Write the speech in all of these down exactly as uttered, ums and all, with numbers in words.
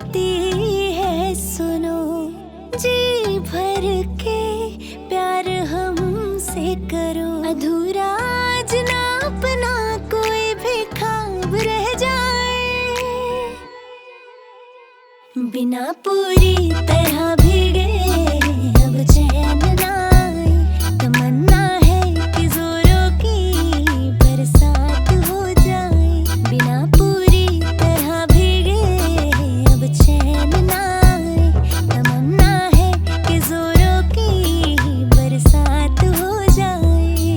कहती है सुनो, जी भर के प्यार हमसे करो। अधूरा आज ना अपना कोई भी ख्वाब रह जाए, बिना पूरी तरह भीगे अब चैन ना आए। तमन्ना है कि जोरों की बरसात हो जाए, बिना पूरी तरह भीगे अब चैन ना आए। तमन्ना है कि जोरों की बरसात हो जाए।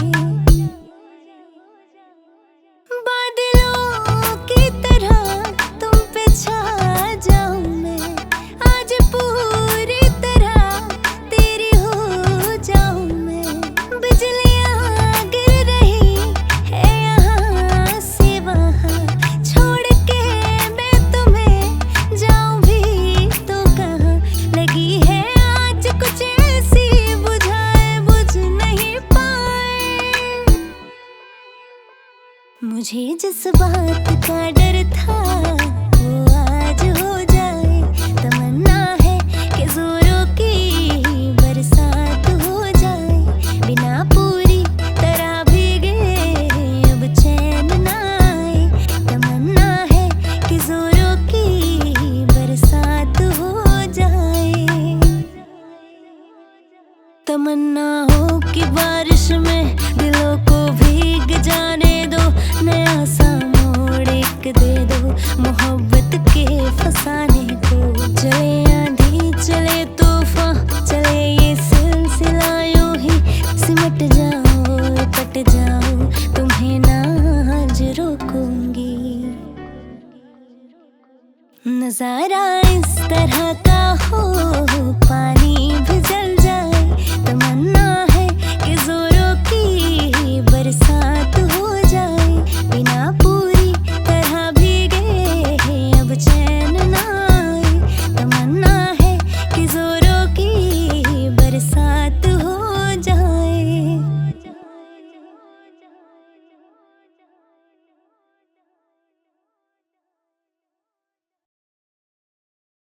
बादलों की तरह तुम पे छा जाऊं मैं, आज पूरी तरह तेरी हो जाऊं मैं। बिजलियां गिर रही है यहाँ से वहाँ, छोड़ के मैं तुम्हें जाऊं भी तो कहाँ। लगी है आज कुछ ऐसी बुझाए बुझ नहीं पाए, मुझे जिस बात का डर था वो आज हो जाए। तमन्ना है कि जोरों की बरसात हो जाए, बिना पूरी तरह भीगे अब चैन ना आए। तमन्ना है कि जोरों की बरसात हो जाए। तमन्ना हो कि बारिश में दिलों को भीग जाने दो, नया सा मोड़ एक दे दो मोहब्बत के फसाने को। चले आंधी चले तूफान चले ये सिलसिला यूं ही सिमट जाओ कट जाओ, तुम्हें ना आज रोकूंगी। नजारा इस तरह